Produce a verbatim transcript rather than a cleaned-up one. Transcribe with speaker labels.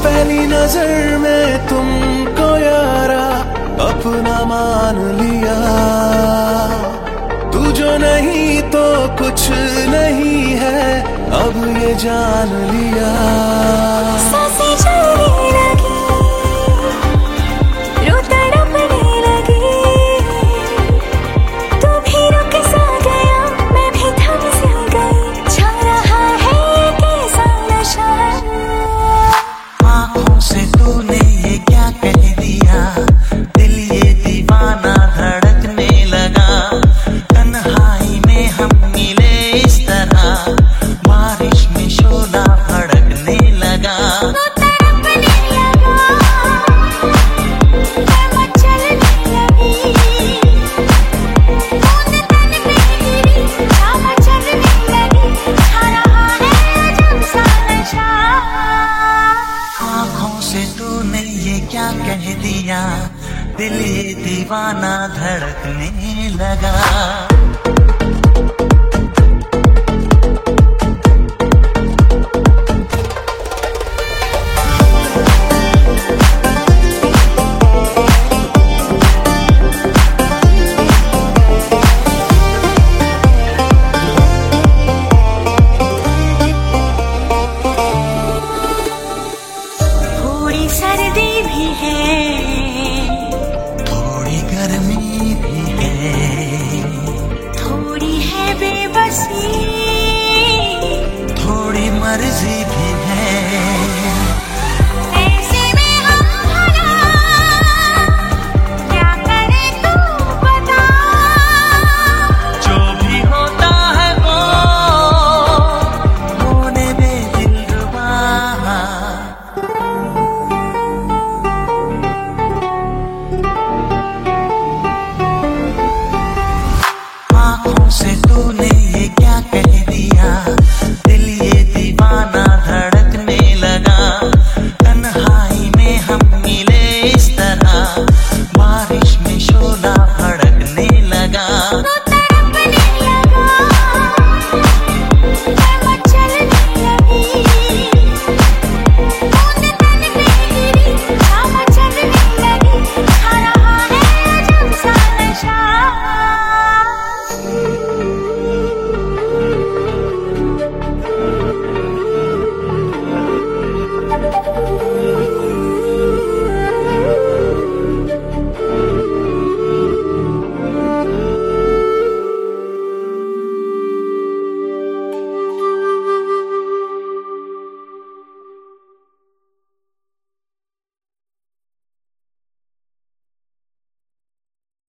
Speaker 1: पहली नजर में तुमको यारा अपना मान लिया। तू जो नहीं तो कुछ नहीं है, अब ये जान लिया।
Speaker 2: सांसें चलने लगी, रूह तड़पने लगी। तू भी रुक सा गया, मैं भी थम सी गई। छा रहा है ये कैसा नशा।
Speaker 3: आँखों से तूने ये क्या कह दिया, दिल ये दीवाना धड़कने लगा। तन्हाई में हम मिले इस तरह, बारिश में शोला भड़कने लगा।
Speaker 2: तू तड़पने लगा, मैं मचलने लगी। बूंद तन पे गिरी, छावा चलने लगी। छा रहा है अजब सा नशा।
Speaker 3: आँखों से तूने ये क्या कह दिया, दिल ये दीवाना धड़कने लगा।
Speaker 2: थोड़ी सर्दी भी है,
Speaker 3: थोड़ी गर्मी भी है,
Speaker 2: थोड़ी है बेबसी।